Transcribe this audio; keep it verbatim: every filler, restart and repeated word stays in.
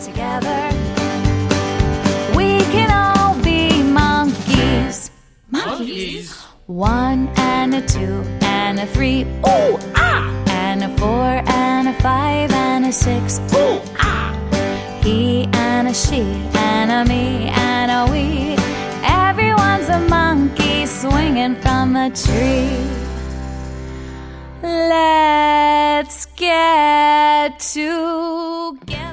together. We can all be monkeys. Monkeys? One and a two and a three, ooh, ah! And a four and a five and a six, ooh, ah! He and a she and a me and a we. Everyone's a monkey swinging from a tree. Let's get together.